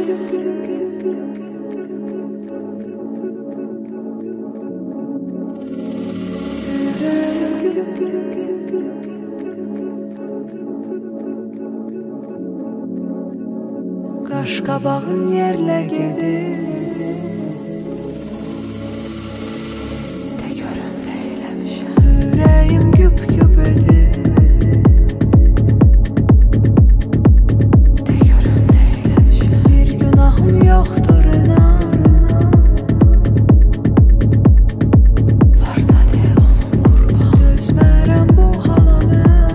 Qaşqabağın yerlə gedir. De görüm nə eləmişəm. Ürəyim güp-güp edir. De görüm nə eləmişəm. Bir günahım yoxdur inan. Varsa de olum qurban. Dözmərəm bu hala mən.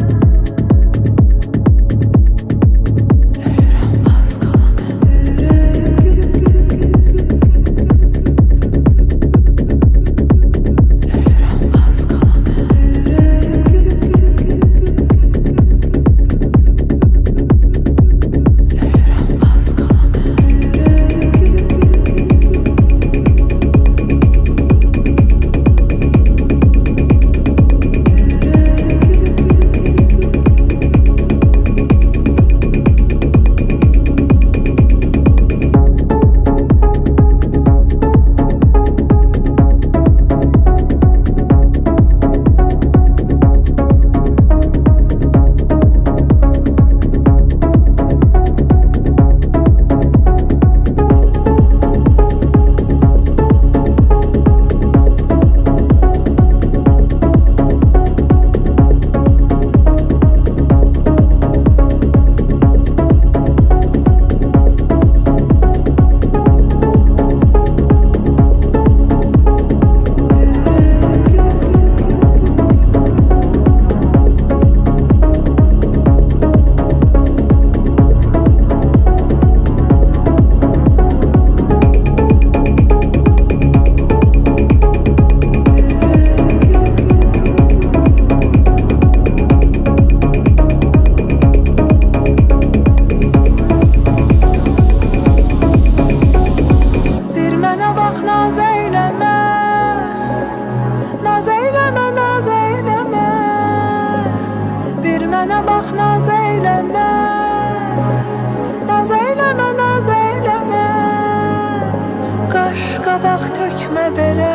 Mənə bax, naz eyləmə. Naz eyləmə, naz eyləmə. Qaş qabaq tökmə belə.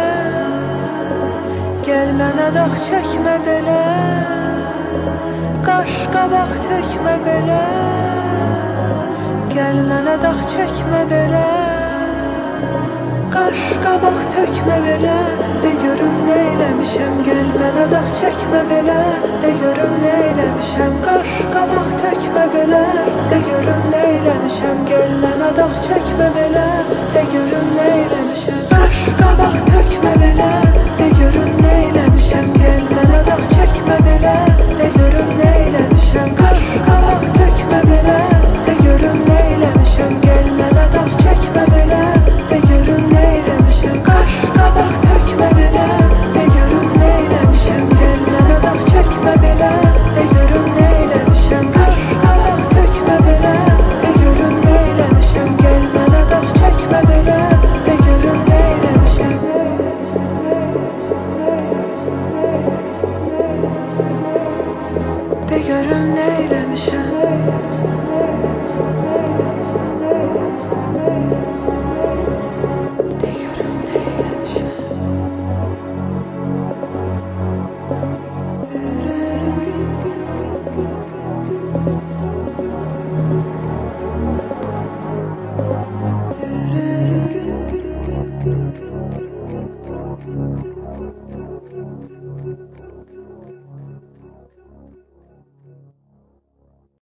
Gəl mənə dağ çəkmə belə. Qaş qabaq tökmə belə. Gəl mənə dağ çəkmə belə. Qaş qabaq tökmə belə. De görüm nə eləmişəm. Gəl mənə dağ çəkmə belə. De görüm nə eləmişəm. Qaş qabaq tökmə belə. De